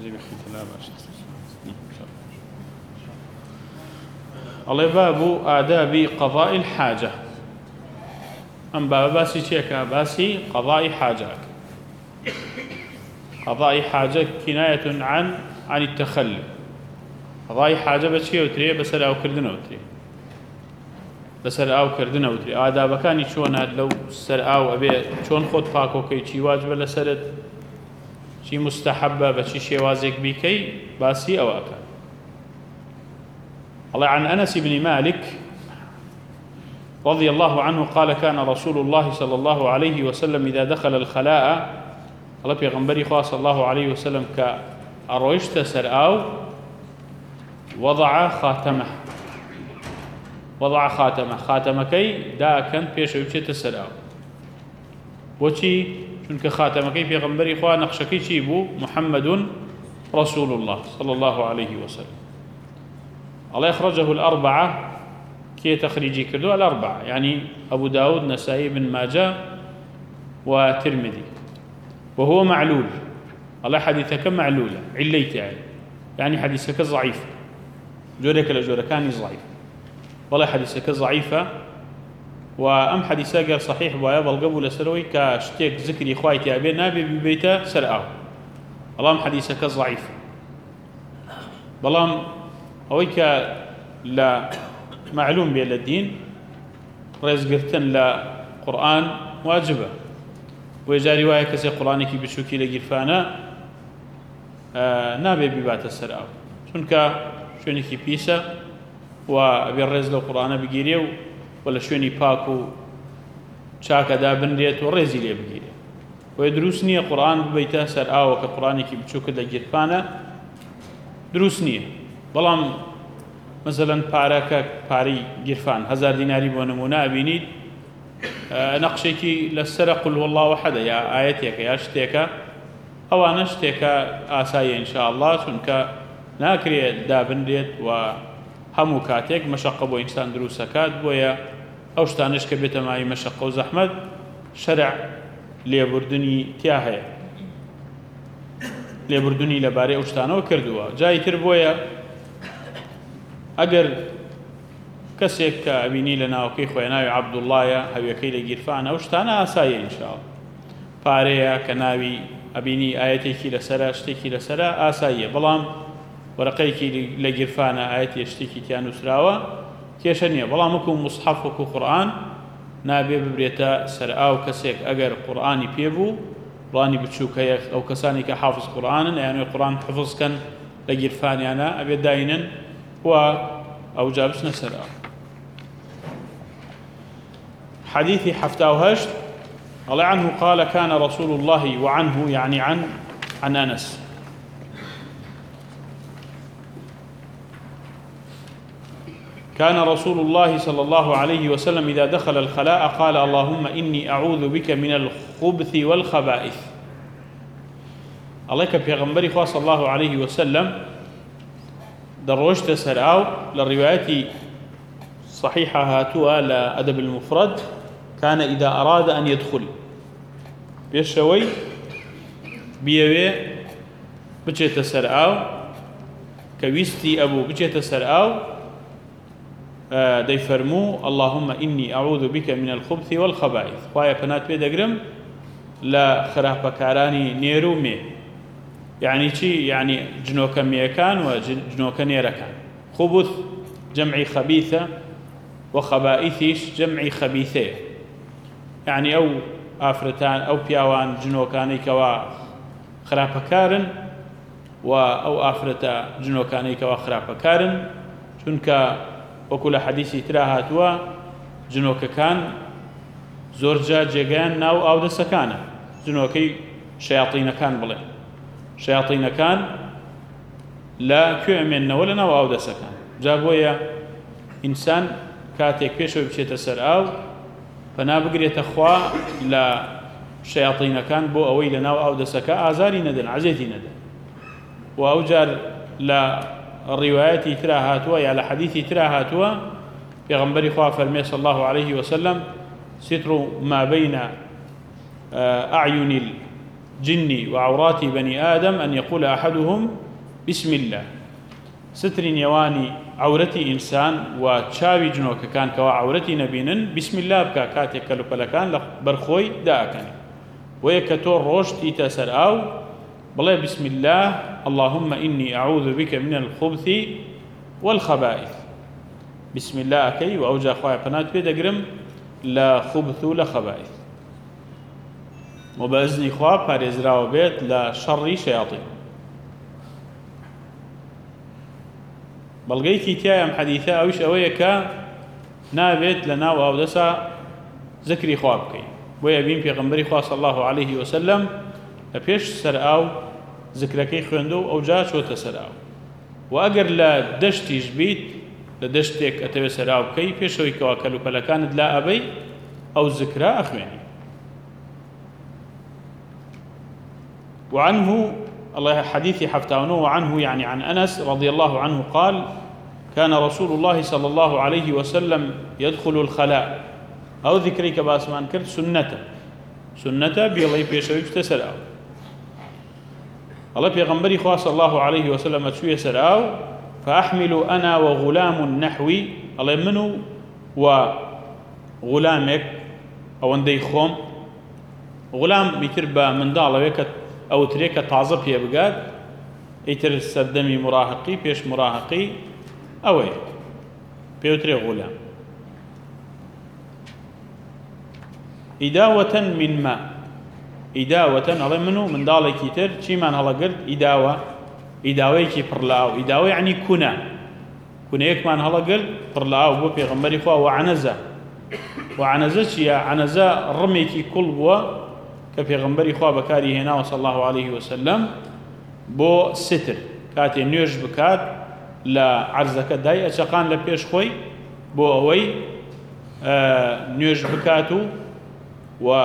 زي بخيت لا باش الله باب آداب قضاء الحاجة أم باب باسي تشيكا باسي قضاء حاجة قضاء حاجة كناية عن التخلي قضاء حاجة بشي وتري بسر أو كردنا وتري بسر أو كردنا وتري آداب كان شون هاد لو سر أو أبي شون خود فاكو كي شي واجب لسرد شي مستحبة بشي شوازك بكي باسي أو أكان الله عن أنس بن مالك رضي الله عنه قال كان رسول الله صلى الله عليه وسلم إذا دخل الخلاء الله بيغنبري خواه صلى الله عليه وسلم كأرويشت سرآو وضع خاتمكي دا كان بيش ويبشت سرآو وشي چونك خاتمكي بيغنبري خواه نقشكي شيبو محمد رسول الله صلى الله عليه وسلم الله يخرجه الأربعة كي تخريجي كردو الأربعة يعني أبو داود نسائي بن ماجه وترمذي وهو معلول الله حديثك معلولة عليت يعني حديثك ضعيف جورك لجوركاني ضعيف والله حديثك ضعيفة وأم حديثك صحيح ويابا القبول سروي كاشتيك ذكري إخواتي أبي نابي ببيته سرعه اللهم حديثك ضعيف بلام أويك لا معلوم بين الدين رزقتن لا قرآن واجبة ويجا رواية كسي قرآنك بشوكي لقرفانا نابي ببات السرعة شونك شونيكي بيسا وابي الرزق القرآن بقيريو ولا شوني باكو شاكا دابن ريت ورزي لي بقيريو ويدروسني قرآن ببيته سرعة وكقرآنك بشوكي لقرفانا دروسني بلام مثلا پاري گرفان 1000 ديناري بو نمونه ابينيد نقشيكي للسر قل والله احد يا ايتك يا شتيكا او انا شتيكا اساي ان شاء الله چونك ناكري دابن ريت و همو كاتيك مشقه بو انسان دروسكات بويا او شتانش كبيت معي مشقه وزحمه شرع ليبردني تياهي ليبردني لباري او شتانو كردوا جاي تربويا أجر كسيك أبيني لنا وكي خوينا عبد الله يا هو كيل جيرفان أوشتانا أساي إن شاء الله باريا كناوي أبيني آياتي كي لسرا اشتكي لسرا أساي بلام ورقي كي لجيرفان آياتي اشتكي تيانو سراوا كيشنيا بلامكم مصحفكم قرآن نابي ببريتا سرآو كسيك أجر قرآني بيبو قرآني بتشوكيخ أو كساني كحافظ قرآن يعني القرآن حفظ كان لجيرفان أنا أبي داينن أو جابش نسر حديثي حفتاوهشت الله عنه قال كان رسول الله وعنه يعني عن أنس كان رسول الله صلى الله عليه وسلم إذا دخل الخلاء قال اللهم إني أعوذ بك من الخبث والخبائث الله كبيغمبري خواه صلى الله عليه وسلم دروجت سرعو للروايات صحيحة هاتوا لأدب المفرد كان إذا أراد أن يدخل بيشوي بيوي بجيت سرعو كويستي أبو بجيت سرعو دي فرمو اللهم إني أعوذ بك من الخبث والخبائث خوايا بنات بيدقرم لا خراب بكاراني نيرو مي يعني شي يعني جنوك ميكان وجنوك نيركان خبث جمع خبيثة وخبائثيش جمع خبيثة يعني أو آفرتان أو بياوان جنوكاني كوا خرابكارن أو آفرتا جنوكاني كوا خرابكارن چونك وكل حديثي تراهاتوا جنوك كان زورجا جيغان ناو أو دسكانه جنوكي شياطين كان بلين شياطين كان لا كؤمن ولا نو أو دسكان جابويا إنسان كاتيك بيشو بشيت سرعو فنابقري تخوا لا شياطين كان بو أوي لناو أو دسكا آزاري ندن عزيتي ندن وأوجار لا الروايات تراهاتوا يا لحديث تراهاتوا في غنبري خواه فرمي صلى الله عليه وسلم ستر ما بين أعين جني وعورات بني آدم أن يقول أحدهم بسم الله. ستر يواني عورتي إنسان وشاوي جنوك كان كوا عورتي نبينا بسم الله بكا كاتك كان برخوي داكني ويكتور روشتي تسر أو بلا بسم الله اللهم إني أعوذ بك من الخبث والخبائث. بسم الله أكي وأوجا خوايا بنات بيدقرم لا خبث ولا خبائث وبأذن خواب باريزرا وبيت لا شر شياطين. بلغيكي تيام حديثة أوش أويكا نابت لنا وأودسا ذكري خوابكي ويبين في غنبري خواه صلى الله عليه وسلم لبيش سرعاو ذكركي خوندو أو جاش وتسرعاو وأقر لا دشتي جبيت لدشتك أتوي سرعاو كي بيشوي كواكلو فلكانت لا أبي أو ذكرى أخواني. وعنه الله حديثي حفتاونه وعنه يعني عن أنس رضي الله عنه قال كان رسول الله صلى الله عليه وسلم يدخل الخلاء أو ذكريك باسمان كرت سنة بيالله بيشوي بتسرعو الله بيغنبري خواه صلى الله عليه وسلم تشوي سرعو فأحمل أنا وغلام نحوي الله منه وغلامك أو اندي خوم غلام يتربى من دالة أو تريكة تعظب هي بقاد يتر السردمي مراهقي بيش مراهقي أوي بيوتري غلام إداوة من ماء إداوة على منه من دالة كتير شي مان هلا قلت إداوة كي برلاو إداوة يعني كنا يك مان هلا قلت برلاو بو بيغمبري خوا وعنزة شيا عنزة رمي كي كل بوا كبيغمبري خوا بكاري هنا وصلى الله عليه وسلم بو ستر كاتي نيوش بكات لا عرزك داي اشقان لبيش خوي بو اوي نيوش بكاتو و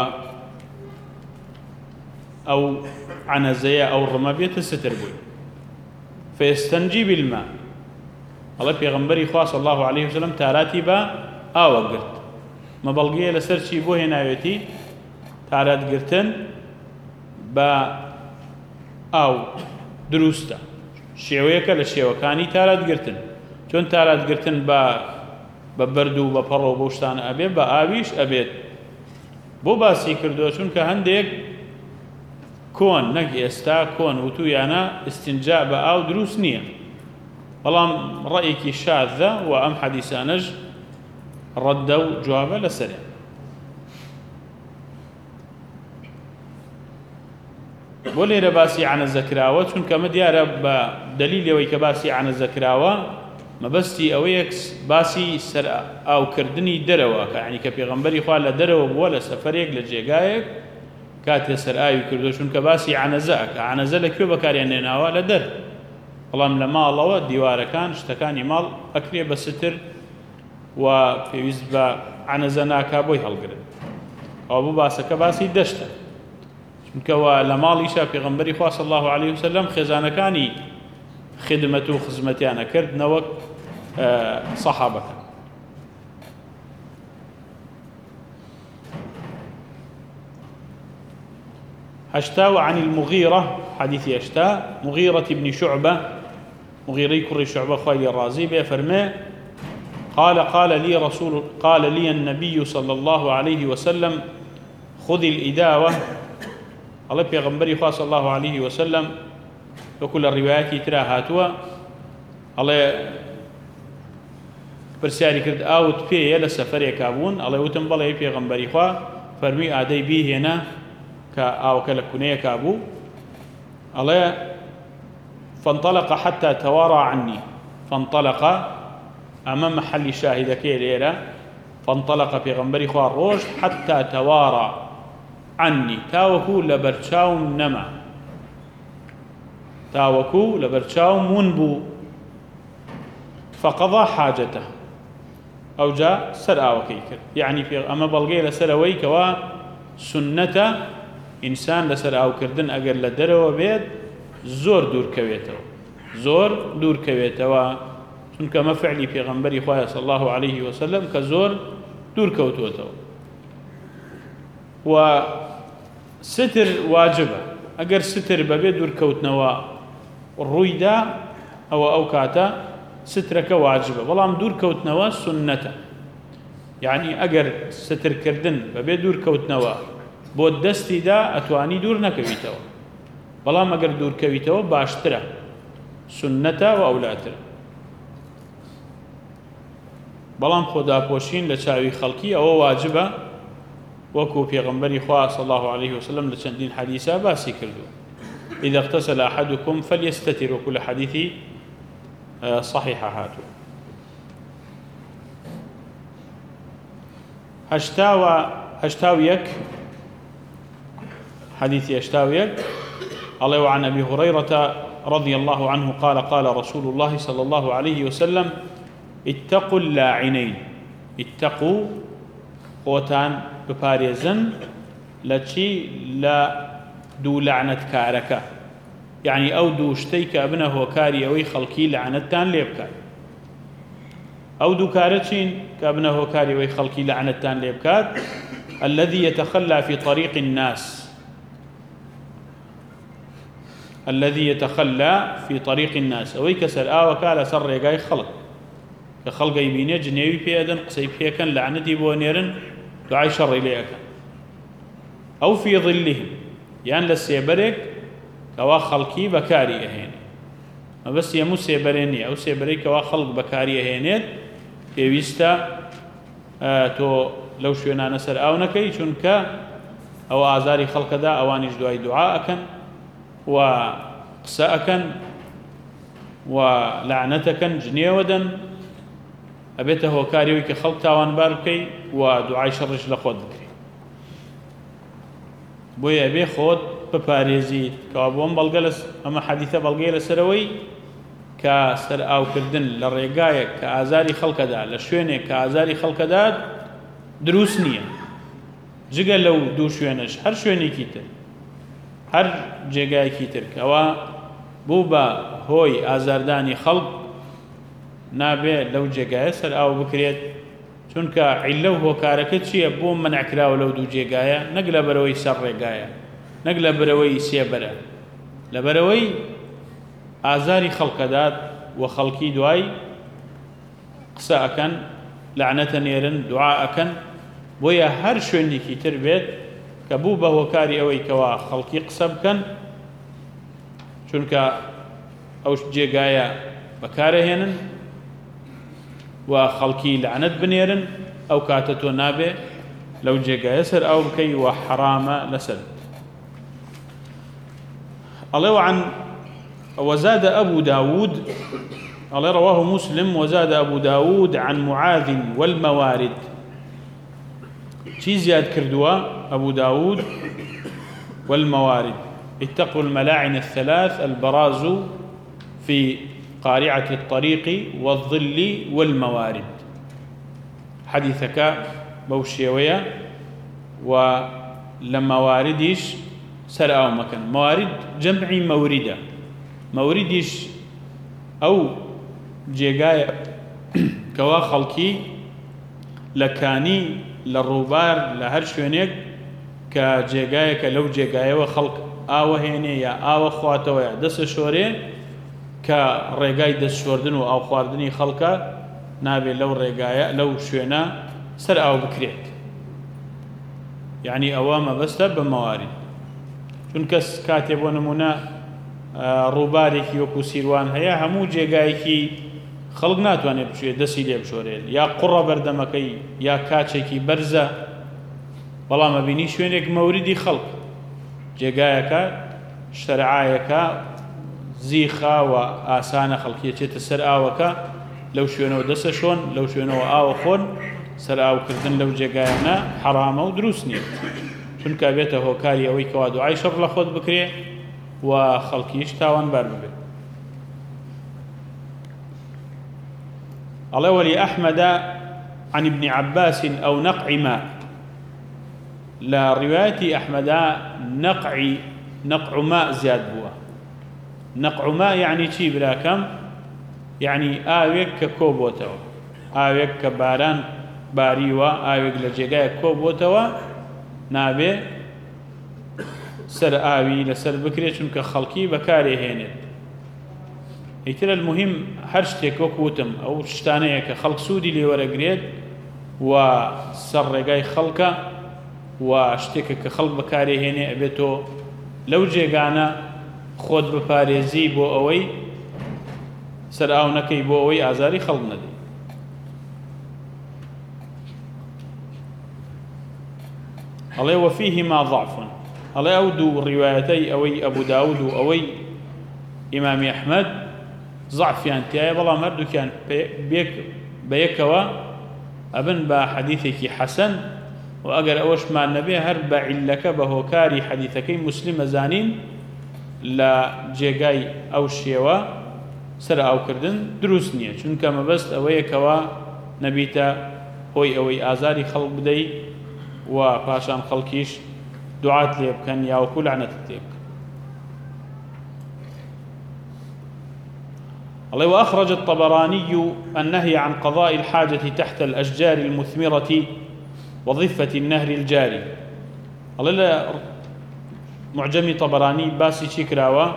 او عنزية او رمابية الستر بوي فيستنجي بالماء الله بيغمبري خوا صلى الله عليه وسلم تاراتي با وقرت ما بلغيه لسرشي بو هنا يوتي تارات قرتن با او دروستا شێوەیەکە لە شێوەکانی تارات گرتن چۆن تارات گرتن بە بەرد و بە پەڕ و بەو شتانە ئەبێت بە ئاویش ئەبێت بۆ باسی کردووە چونکە هەندێک کۆن نەک ئێستا کۆن وتویانە ئستینجا بە ئاو دروست نییە بەڵام ڕەیەکی شاذە و ئەم حەدیسانەش ڕەددە و جوابە لەسەرێ. بۆ لێرە باسی عنەزە کراوە چونکە مە دیارە بە دەلیلەوەی کە باسی عنەزە کراوە مەبەستی ئەوەیە باسی سەر ئاوکردنی دەرەوە کە یعنی کە پێغەمبەری خوا لە دەرەوە بووە لە سەفەرێک لە جێگایەک کاتێ سەر ئاوی کردو چونکە باسی عنەزە ئەکە عنەزە لەکوێ بەکاریان هێناوە لە دەر بەڵام لە ماڵەوە دیوارەکان شتەکانی ماڵ ئەکرێ بە ستر و پێویست بە عنەزە ناکا بۆی هەڵگرن ئەوە بوو باسەکە باسی دەشتە چونکەوە لە ماڵیشا پێغەمبەری خوا صلی الله عليه وسلم خێزانەکانی خدمەت و خزمەتیانە کرد نەوەک سەحابەکان. هشتا وعن المغيرة حديث هشتا مغيرة بن شعبة مغيري كري شعبة خوالي الرازي بفرماه قال لي النبي صلى الله عليه وسلم خذ الإداوة الله بيغمبري خاص الله عليه وسلم وكل الروايات ترى هاتوا الله برسالي كرد اوت بي يلا سفر كابون الله وتم بالله بيغمبري خا فرمي ادي بي هنا او كلكنيه كابو الله فانطلق حتى توارى عني فانطلق امام محل شاهدك ليرا فانطلق بيغمبري خا روج حتى توارى عني تاوكو لبرشاوم نما تاوكو لبرشاوم منبو فقضى حاجته أو جاء سرعة وكيكر يعني في أما بلغي لسروي كوا سنة إنسان لسرعة وكردن أقل لدروا بيد زور دور كويتوا سنك ما فعلي في غنبري خواه صلى الله عليه وسلم كزور دور كوتوتوا وستر واجبة ئەگەر ستر بەبێ دوورکەوتنەوە ڕوویدا ئەو کاتە سترەکە واجبە، بەڵام دوورکەوتنەوە سونەتە. یعنی ئەگەر سترکردن بەبێ دوورکەوتنەوە بۆ دەستیدا ئەتوانی دوور نەکەویتەوە، بەڵام ئەگەر دوورکەویتەوە باشترە، سنەتە و ئەولاترە. بەڵام خۆداپۆشین لە چاوی خەڵکی ئەوە واجبە، وەکو پێغەمبەری خوا صلی الله عليه وسلم لە چەندین حەدیثا باسی کردووە. إذا اغتسل أحدكم فليستتر، وكل حديث صحيح هاتو. هشتاويك حديث هشتاويك الله وعن أبي هريرة رضي الله عنه قال قال رسول الله صلى الله عليه وسلم اتقوا اللاعنين. اتقوا خوتان بباريزن لچي لا دو لعنت كاركا، يعني أو دو شتيك ابنه كاري أوي خلقي لعنتان ليبكار، أو دو كارتشين كابنه كاري أوي خلقي لعنتان ليبكار. الذي يتخلى في طريق الناس، الذي يتخلى في طريق الناس أوي كسر وكالة سر يقاي خلق كخلق يبيني جنيوي بيادن قصيب هيكا لعنتي بونيرن دعاي شر إليك، أو في ظلهم يعني للسيبرك كوا خلقي بكاري أهين، ما بس يمو سيبريني أو سيبري كوا خلق بكاري أهينيت بيويستا تو لو شوينا نسر أو نكي چونك أو آزاري خلق دا أوانيش دعاي دعاءكن وقساءكن ولعنتكن جنيودن أبيته هو كاريوي كخلق تاوان باركي ودعاي شرش لخود ذكري بويا أبي خود بباريزي كوابون بلغلس أما حديثة بلغير سروي كسر أو كردن للرقاية كآزاري خلق دا لشويني كآزاري خلق دا دروس نية جيغا لو دو شوينش هر شويني كيتر هر جيغاي كيتر كوا بوبا هوي آزارداني خلق نابي لو جيغاية سر أو بكريت چونك علو هو كاركت شيء بوم منع كراو لو دو جيغاية نقل بروي سر رقاية نقل بروي سيبرا لبروي آزاري خلق داد وخلقي دواي قساءكن لعنة نيرن دعاءكن بويا هر شويني كي تربيت كبوبة وكاري أوي كوا خلقي قسبكن چونك أوش جيغايا بكارهنن وخلقي لعنت بنيرن أو كاتتو نابي لو جيغايا سر أو بكي وحرام لسد. الله عن وزاد أبو داود الله رواه مسلم وزاد أبو داود عن معاذ والموارد. شي زياد كردوا أبو داود والموارد. اتقوا الملاعن الثلاث البراز في قارعة الطريق والظل والموارد. حديثك بوشيوية ولما واردش سرعوا مكان موارد جمع موردة موردش أو جيغاية كوا خلقي لكاني للروبار لهر شوينيك كجيغاية كلو جيغاية وخلق آوه هيني يا آوه خواتوا يا دس شورين كرقاي دس شوردن أو خواردني خلقا نابي لو رقاية لو شوينا سرعوا بكريت يعني أوامة بس بموارد چونکەس کاتێ بۆ نمونە ڕووبارێکی وەکو سیروان هەیە هەموو جێگایەکی خەڵک ناتوانێت بچێت دەستی لێ بشۆرێت یا قوڕە بەردەمەکەی یا کاچێکی بەرزە بەڵام ئەبینی شوێنێک مەوریدی خەڵک جێگایەکە شەرعایەکە زیخا و ئاسانە خەڵکیەچێتە سەر ئاوەکە لەو شوێنەوە دەسە شۆن لەو شوێنەوە ئاوە خۆن سەر ئاوکردن لەو جێگایانە حرامە و دروست نییە چونکە بێتە هۆکاری ئەوەی کەوا دوعای شەڕ لە خۆت بکرێ و خەڵکیش تاوانبار ببێت. الله ولي أحمد عن ابن عباس أو نقع ماء. لا رواية أحمد نقع ماء زياد بوا. نقع ماء يعني شي براكم يعني آويك ككوبوتوا آويك كباران باريوا آويك لجيغاية كوبوتوا نابي سەر ئاوی لەسەر بکرێت چونکە خەڵکی بەکارێهێنێت. ئیتر المهم هەر شتێک وەک وتم ئەو شتانەیە کە خەڵک سوودی لێ وەرەگرێت و سەر ڕێگای خەڵکە و شتێکە کە خەڵک بەکارێهێنێ ئەبێتۆ لەو جێگانە خۆت بپارێزی بۆ ئەوەی سەر ئاو نەکەی بۆ ئەوەی ئازاری خەڵک نەدەی. ئەڵێ وەفیهما ضعف، ئەڵێ ئەو دوو ڕیوایەتەی ئەوەی ئەبوو داود و ئەوەی ئیمامی ئەحمەد ضعفیان تایە، بەڵام هەردووکیان بەیەکەوە ئەبن بە حەدیثێکی حەسەن و ئەگەر ئەوەشمان نەبێ هەر بە عیلەکە بە هۆکاری حەدیثەکەی موسلیم ئەزانین لە جێگای ئەو شێوە سەر ئاوکردن دروست نییە، چونکە مەبەست ئەوەیەکەوە نەبیتە هۆی ئەوەی ئازاری خەڵک بدەی و پاشان خەڵکیش دوعات لێ بکەن یاوەکو لعنەتت لێ بکەن. الله وأخرج الطبراني النهي عن قضاء الحاجة تحت الأشجار المثمرة وضفة النهر الجاري. الله معجمي طبراني باسي شكراوة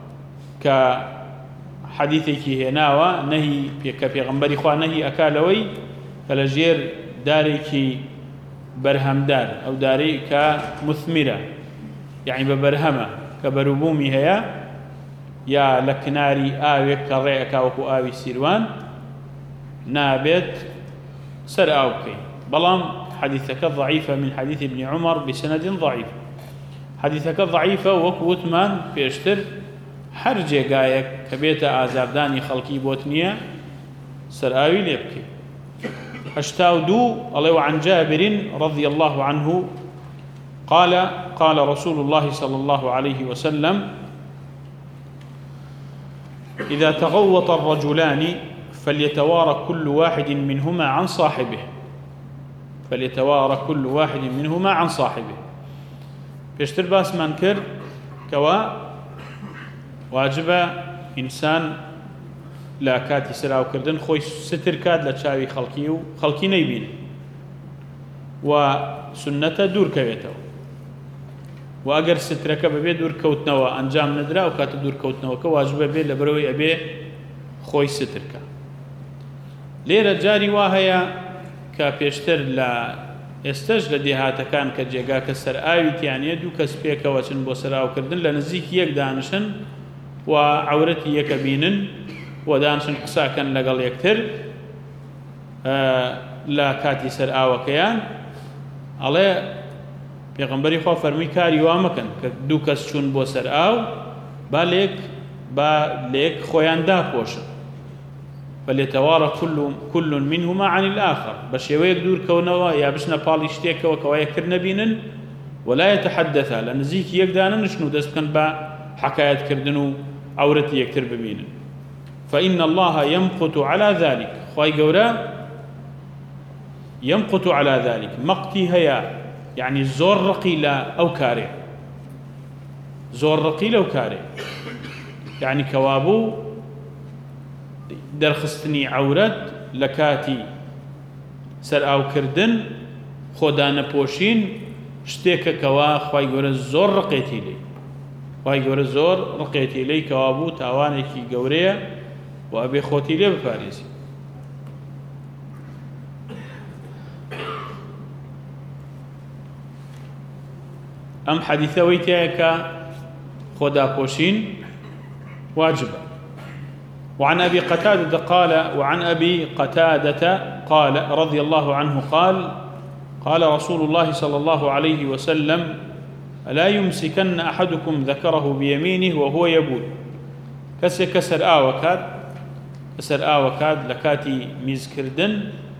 كحديثك هناوة نهي كبيغمبري خواه نهي أكالوي فلجير داريك برهمدار أو داري كمثمرة يعني ببرهمة كبربومي هيا يا لكناري آوي كريئك وكو آوي سيروان نابت سر آوكي بلام حديثك ضعيفة من حديث ابن عمر بسند ضعيف. حديثك ضعيفة وكوتمان بيشتر حرجي قايك كبيت آزارداني خلقي بوتنية سر آوي ليبكي. أشتاودو الله عن جابر رضي الله عنه قال قال رسول الله صلى الله عليه وسلم إذا تغوط الرجلان فليتوارى كل واحد منهما عن صاحبه فليتوارى كل واحد منهما عن صاحبه. بيشتر باس منكر كوا واجب إنسان لا كاتي سراو كردن خوي ستر كاد لتشاوي خلقي نيبين وسنة دور كويتو وأجر سترك ببي دور كوتنوا أنجام ندرا وكات دور كوتنوا كواجب ببي لبروي أبي خوي سترك ليرة جاري واهيا كبيشتر لا استجل ديهات كان كجيجا كسر آيت يعني دو كسبيك وشن بوسراو كردن لنزيك يك دانشن وعورتي يكبينن ودانشن قساكن لقل يكتر لا كاتي سر آوكيان على پیغمبری خواه فرمی کاری وامکن که دو کس چون بو سر آو با لیک خویان دا پوشن فلیتوارى كل منهما عن الآخر باش يويك دور كونوا يا بشنا باليشتيك وكوايا كرنا بينن ولا يتحدثا لأن زيك يقدانا نشنو دست كان با حكايات كردنو عورتي يكتر بمينن فإن الله يمقت على ذلك خواي قورا يمقت على ذلك مقتي هيا يعني زور رقيلة أو كاري زور رقيلة أو كاري يعني كوابو درخستني عورت لكاتي سر أو كردن خودانا بوشين شتيك كوا خواي قورا زور رقيتي لي خواي قورا زور رقيتي لي كوابو تاوانيكي قوريا وأبي خوتي لي بفاريسي. أم حديثة ويتيك خدا بوشين واجبة. وعن أبي قتادة قال رضي الله عنه قال رسول الله صلى الله عليه وسلم لا يمسكن أحدكم ذكره بيمينه وهو يبول كسر آوكاد لكاتي ميزكردن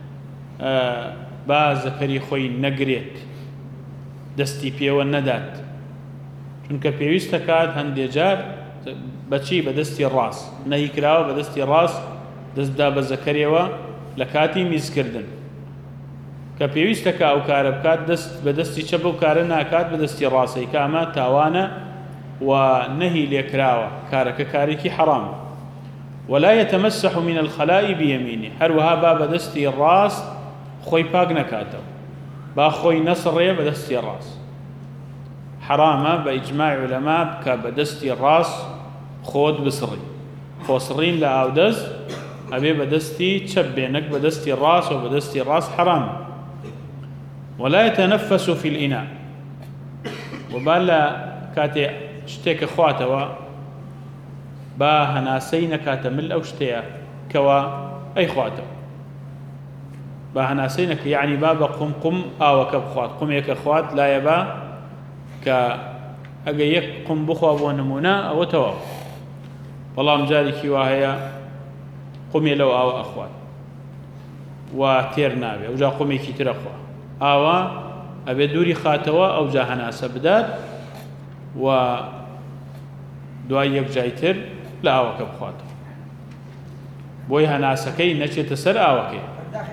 با ذكري خوي نقريت دستي بيوان ندات چونکە پێویستە کات هەندێک جار بەچی بەدەستی ڕاست نەهی کراوە بەدەستی ڕاست دەستدا بە زەکەرێەوە لە کاتی میزکردن کە پێویستە کە ئەو کارە بکات دەست بەدەستی چەپ و کارە ناکات بەدەستی ڕاستەی کە ئەمە تاوانە و نەهی لێکراوە کارەکە کارێکی حەرامە. ولا يتمسح من الخلاء بيمينه هەروەها با بەدەستی ڕاست خۆی پاک نەکاتەوە با خۆی نەسڕێ بەدەستی ڕاست حرامە بە ئیجماع علەما بکە بە دەستی ڕاست خۆت بسڕی خۆسڕین لە ئاودەست ئەبێ بە دەستی چەپ بێ نەک بە دەستی ڕاست و بە دەستی ڕاست حرامە ولا يتنفس في الإناء وبا لە کاتێ شتێکە خواتەوە با هەناسەی نەکاتە مل ئەو شتەیە کەوا ئەی خواتەوە با هەناسەی نەکە یعنی با بە قوم ئاوەکە بخوات قومێکە خوات لایە با کە ئەگە یەک قوم بخوا بۆ نمونە ئەوە تەواو بەڵام جارێکی وا هەیە قومێ لەو ئاوە ئەخوات و تێر نابێ ئەوجا قومێکی ترە خوا ئاوا ئەبێ دووری خاتەوە ئەوجا هەناسە بدات و دوای یەک جای تر لە ئاوەکە بخواتەوە بۆی هەناسەکەی نەچێتە سەر ئاوەکەی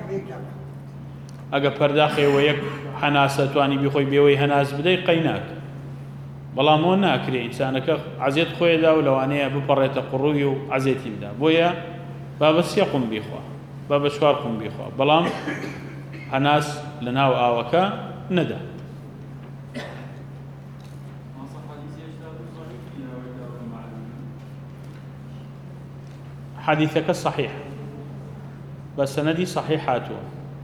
ئەگە پەرداخێەوە یەک هەناسە توانی بیخۆی بێەوەی هەناس بدەی قەیناک بەڵام ئەوە ناکرێ ئینسانەکە عەزێت خۆیدا و لەوانەیە بپەڕێتە قوڕووی و عەزێتی بدا بۆیە با بە سێ قوم بیخوا با بە چوار قوم بیخوا بەڵام هەناس لە ناو ئاوەکە نەدا حديثك صحيح بس سندي صحيحاته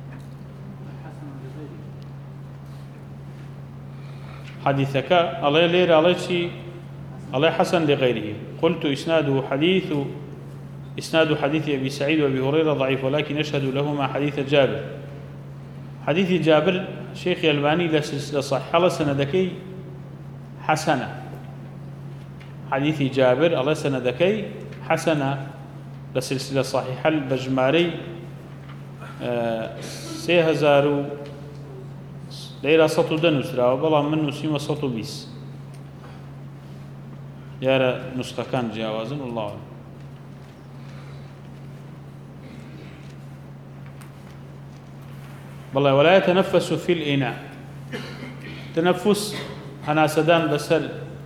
حديثك الله لير الله شيء الله حسن لغيره قلت إسناد حديث أبي سعيد وأبي هريرة ضعيف ولكن أشهد لهما حديث جابر حديث جابر شيخ الألباني لسلسلة صحيحة سندكي حسنة حديث جابر الله سندكي حسنة لسلسلة صحيحة البجماري 3000 ليرة 110 والله من نسيم 120 يارا نسخة كان جاوزا والله أعلم والله ولا يتنفس في الإناء تنفس هناسدان بسر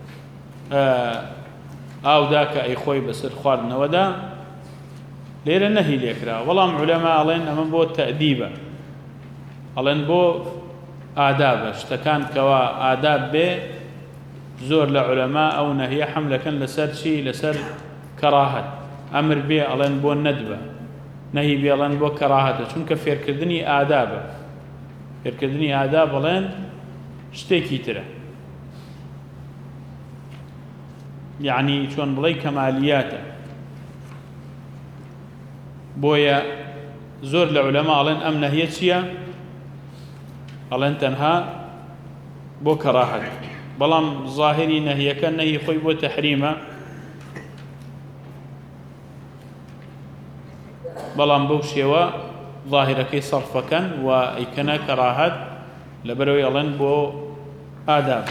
ئاو داکە ئەی خۆی بەسەر خواردنەوەدا لێرە نەهی لێکرا وەڵام عولەما ئەڵێن ئەمە بۆ تەئدیبە ئەڵێن بۆ ئادابە شتەکان کەوا ئاداب بێ زۆر لە عولەما ئەو نەهیە حەملەکەن لەسەر چی لەسەر کەڕاهەت ئەمر بێ ئەڵێن بۆ نەدبە نەهی بێ ئەڵێن بۆ کەڕاهەتە چونکە فێرکردنی ئادابە فێرکردنی ئاداب ئەڵێن شتێکی ترە يعني چۆن بڵێ کەمالیاتە بۆیە زۆر لە عولەما ئەڵێن ئەم نەهیە چییە ئەڵێن تەنها بۆ کەڕاهەت بەڵام ظاهری نەهیەکە نەهی خۆی بۆ تەحریمە بەڵام بەو شێوە ظاهرەکەی سەرفەکەن و ئەیکەنە کەڕاهەت لەبەرەوەی ئەڵێن بۆ ئاداب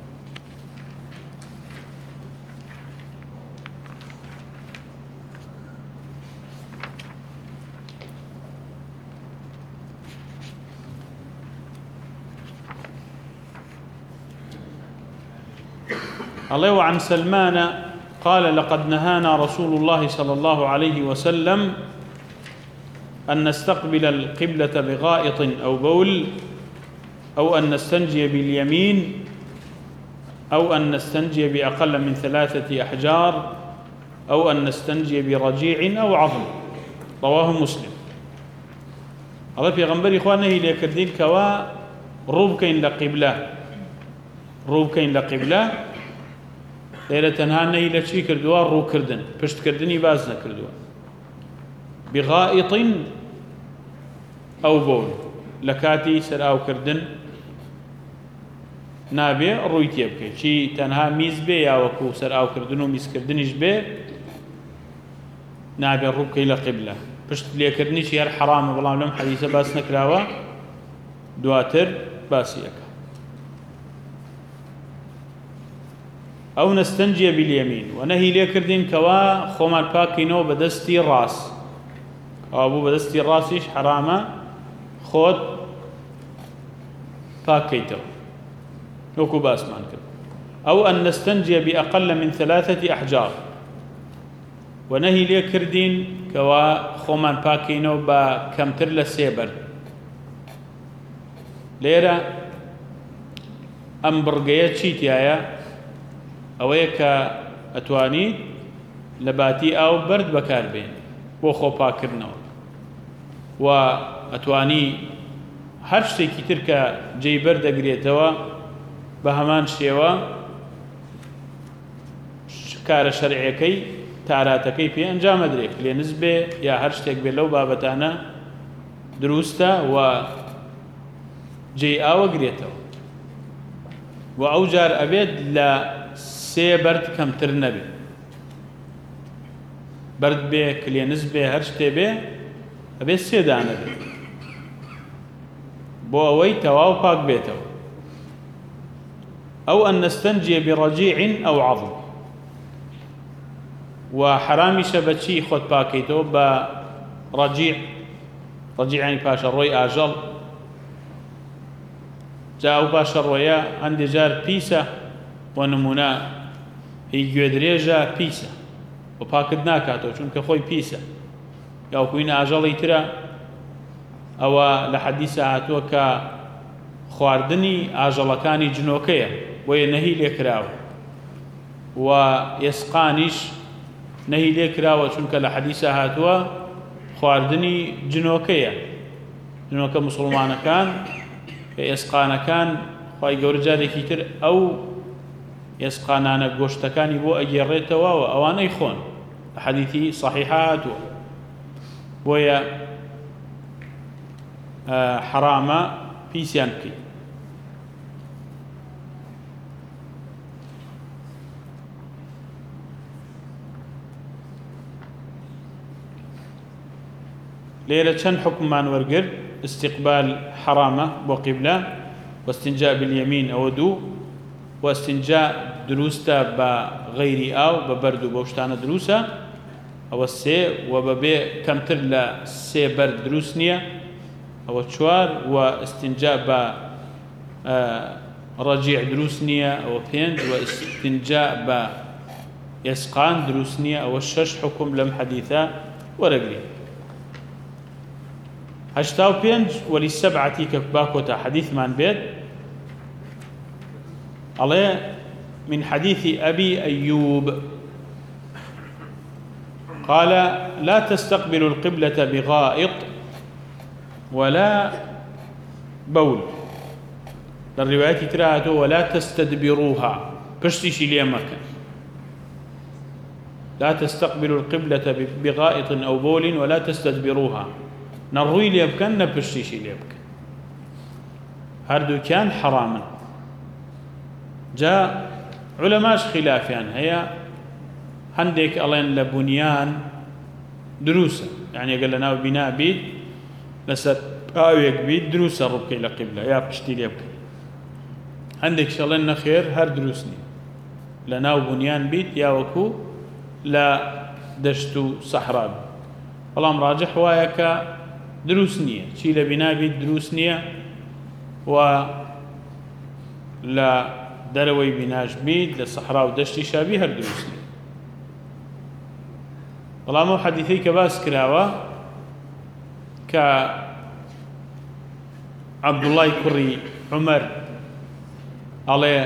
الله وعن سلمان قال لقد نهانا رسول الله صلى الله عليه وسلم أن نستقبل القبلة بغائط أو بول أو أن نستنجي باليمين أو أن نستنجي بأقل من 3 أحجار أو أن نستنجي برجيع أو عظم رواه مسلم الله في غنبري إخوانه ليكردين كوا روبكين لقبلة ليلة تنهاني لشي كردوا رو كردن پشت كردني باز نكردوا بغائط أو بول لكاتي سر أو كردن نابي رويتي بكي شي تنها ميز بي يا وكو سر أو كردن وميز كردنش بي نابي روبكي لقبلة پشت لي كردني شي هر حرام بلام لم حديثة باس نكراوا دواتر باسيك أو نستنجي باليمين ونهي ليكردين كوا خومال باكينو بدستي راس أو بدستي راسيش حرامة خود باكيتو نوكو باس مانكر أو أن نستنجي بأقل من 3 أحجار ونهي ليكردين كوا خومال باكينو با كمتر لسيبر ليرة ئەم بڕگەیە چیتایە ئەوەیە کە ئەتوانیت لە باتی ئاو بەرد بەکاربێن بۆ خۆپاکردنەوە و ئەتوانی هەر شتێکی تر کە جێی بەردەگرێتەوە بە هەمان شێوە کارە شەرعیەکەی تاراتەکەی پێ ئەنجامەدرێت لێنز بێ یا هەر شتێک بێ لەو بابەتانە دروستە و جێی ئاوە گرێتەوە و ئەو جار ئەبێت لە 3 بەرد کەمتر نەبێت بەرد بێ کلێنز بێ هەر شتێ بێ ئەبێت 3 دانە بێت بۆ ئەوەی تەواو پاک بێتەوە ئەو ئەن نەستەنجیە بڕەجیع ئەو عەظم و حرامیشە بە چی خۆت پاکەیتەوە بە ڕەجیع ڕەجیعانی پاشە ڕۆی ئاژەڵ جا ئەو پاشە ڕۆیە هەندێک جار پیسە بۆ نمونە هی گوێ درێژە پیسە و پاکت ناکاتەوە چونکە خۆی پیسە یا وەکوینە ئاژەڵی ترە ئەوە لە حەدیثە هاتووە کە خواردنی ئاژەڵەکانی جنۆکەیە بۆیە نەهی لێکراوە و ئێسقانیش نەهی لێکراوە چونکە لە حەدیثە هاتووە خواردنی جنۆکەیە جنۆکە موسڵمانەکان کە ئێسقانەکان خوای گەورە جارێکی تر ئەو ئێسقانانە گۆشتەکانی بۆ ئەگێڕێتەوە و ئەوانەی خۆن لە حەدیثی صحیحە هاتووە بۆیە حرامە پیسیان بکەیت ليلة چەند حکممان وەرگرت استقبال حرامة وقبلة واستنجاء باليمين أو دو واستنجاء دروستا بغير أو ببرد بوشتانا دروسا أو السي وببي كمتر لا سي برد دروسنية أو تشوار واستنجاء ب رجيع دروسنية أو بينج واستنجاء ب يسقان دروسنية أو الشش حكم لم حديثا ورقري 85 وللسبعة كباكوتا حديث من بيت عليه من حديث أبي أيوب قال لا تستقبلوا القبلة بغائط ولا بول للروايات تراته ولا تستدبروها بشتيش اليمك لا تستقبلوا القبلة بغائط أو بول ولا تستدبروها نڕووی لێ بکەن نە پشتیشی لێ بکەن هەردووکیان حرامن جا علەماش خلافیان هەیە هەندێک ئەڵێن لە بونیان دروسە یعنی ئەگەر لە ناو بینا بیت لەسەر ئاوێک بیت دروسە ڕووبکەی لە قیبلە یا پشتی لێ بکەی هەندێک ئەڵێن نەخێر هەر دروست نییە لە ناو بونیان بیت یا وەکو لە دەشت و سەحرا بیت بەڵام ڕاجح وایە کە دروست نییە چی لە بینا بیت دروست نییە و لە دەرەوەی بیناش بیت لە سەحرا و دەشتی شابی هەر دروست نییە بەڵام ئەو حەدیثەی کە باس کراوە کە عەبدوڵای کوڕی عومەر ئەڵێ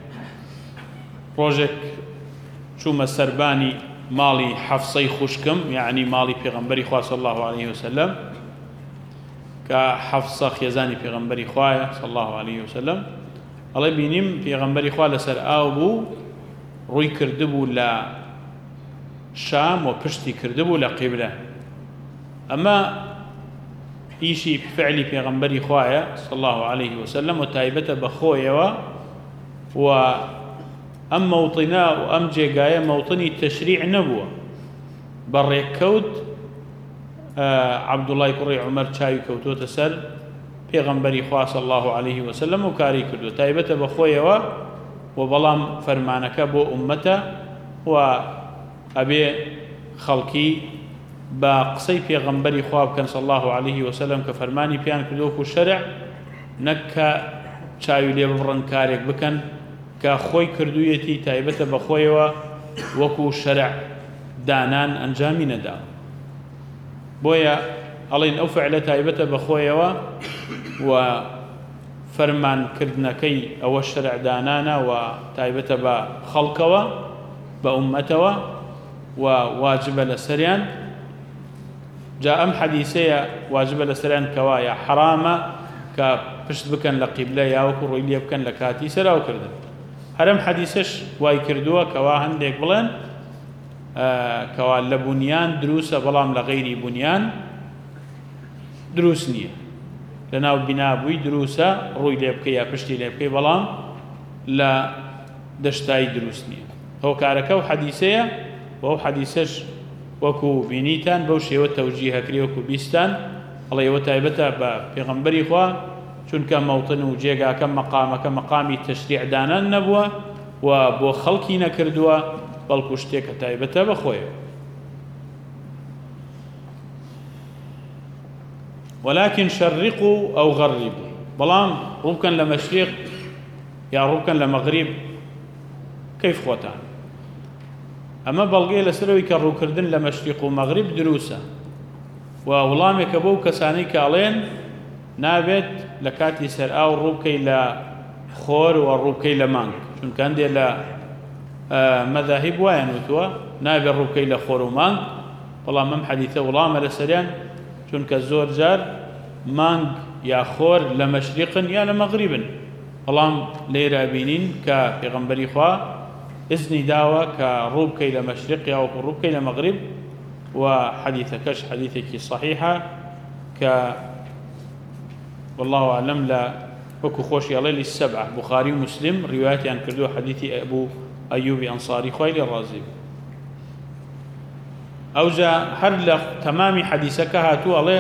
ڕۆژێک چوومە سەربانی ماڵی حەفسەی خوشکم یعنی ماڵی پێغەمبەری خوا صلی الله عليه وسلم کە حەفسە خێزانی پێغەمبەری خوایە صلی الله عليه وسلم ئەڵێ بینیم پێغەمبەری خوا لەسەر ئاو بوو ڕووی کردبوو لە شام و پشتی کردبوو لە قیبلە ئەمە ئیشی فعلی پێغەمبەری خوایە صلی الله عليه وسلم و تایبەتە بە خۆیەوە و ئەم مەوطنە و ئەم جێگایە مەوطنی تەشریع نەبووە بەڕێککەوت عەبدوڵای کوڕی عومەر چاوی کەوتۆتە سەر پێغەمبەری خوا صلی الله عليه وسلم و کاری کردو تایبەتە بە خۆیەوە و بەڵام فەرمانەکە بۆ ئوممەتە و ئەبێ خەڵکی بە قسەی پێغەمبەری خوا بکەن صلی الله عليه وسلم کە فەرمانی پیان کردووەکو شەرع نەک کە چاوی لێ ببڕن کارێک بکەن کە خۆی کردوویەتی تایبەتە بە خۆیەوە وەکو شەرع دانان ئەنجامی نەدا بۆیە ئەڵێن ئەو فعلە تایبەتە بە خۆیەوە و فەرمانکردنەکەی ئەوە شەرعدانانە و تایبەتە بە خەڵکەوە بە ئوممەتەوە و واجبە لەسەریان. جا ئەم حەدیثەیە واجبە لەسەریان کەوایە حرامە کە پشت بکەن لە قیبلە یاوەکو ڕووی لێ بکەن لە کاتی سەراوکردن. هەرم حەدیثەش وای کردووە کەوا هەندێک بڵێن کەوا لە بونیان دروسە بەڵام لە غەیری بونیان دروست نییە، لەناو بینابووی دروسە ڕووی لێ بکەی یا پشتی لێ بکەی بەڵام لە دەشتایی دروست نییە. هۆکارەکە و حەدیثەیە و ئەو حەدیثەش وەکو بینیتان بەو شێوە تەوجیهەکری وەکو بیستان ئەڵێ ئەوە تایبەتە بە پێغەمبەری خوا چونکە مەوتن و جێگاکە مەقامەکە مەقامی تەشریعدانان نەبووە و بۆ خەڵکی نەکردووە بەڵکو شتێکە تایبەتە بەخۆیە. ولكن شرقوا أو غربوا بەڵام ڕووبکەن لە مەشریق یا ڕووبکەن لە مەغریب کەیف خۆتان. ئەمە بەڵگەیە لەسەرەوەی کە ڕووکردن لە مەشریق و مەغریب دروسە و وڵامێکە بەو کەسانەی کە ئەڵێن نابێت لە کاتی سەرئاو ڕووبکەی لە خۆر و ڕووبکەی لە مانگ، چونکە هەندێ لە مەذاهیب وایان وتووە نابێت ڕووبکەی لە خۆر و مانگ، بەڵام ئەم حەدیثە وڵامە لەسەریان چونکە زۆر جار مانگ یا خۆر لە مەشریقن یا لە مەغریبن، بەڵام لێرە بینین کە پێغەمبەری خوا ئذنی داوە کە ڕووبکەی لە مەشریق یا ڕووبکەی لە مەغریب و حەدیثەکەش حەدیثێکی صحیحە کە والله أعلم لا وەکو خۆشی ئەڵێ للسەبعە بوخاری و مسلم ڕیوایەتیان کردووە حەدیثی ئەبوو ئەیوبی ئەنساری خوای لێ ڕازی بێ. ئەوجا هەر لە تەمامی حەدیثەکە هاتووە ئەڵێ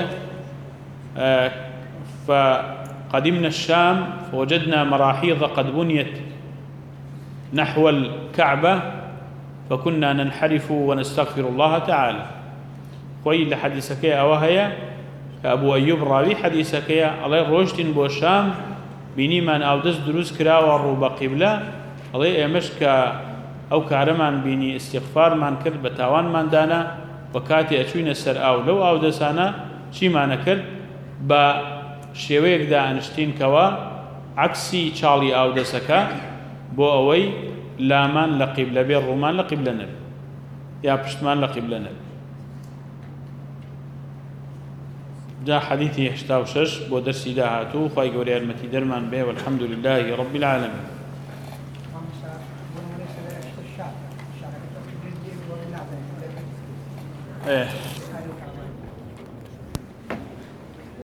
فقدمنا الشام فوجدنا مراحيض قد بنيت نحو الكعبة فكنا ننحرف ونستغفر الله تعالى. خوي لحديثك أوهيا كأبو أيوب راوي حديثك الله روشتين بو الشام بيني من أودس دروس كرا والروبا قبلة الله يمشك أو كارمان بيني استغفار من كرد بتاوان من دانا وكاتي أشوين السر أو لو أودسانا شي ما نكرد با شێوەیەک دا ئەنشتین کەوا عکسی چاڵی ئاودەسەکە بۆ ئەوەی لامان لە قیبلە بێ ڕوومان لە قیبلە نەبێ یا پشتمان لە قیبلە نەبێ. جا حەدیثی 86 بۆ دەرسی داهاتوو خوای گەورەی یارمەتی دەرمان بێ والحەمد لله رب العالمين.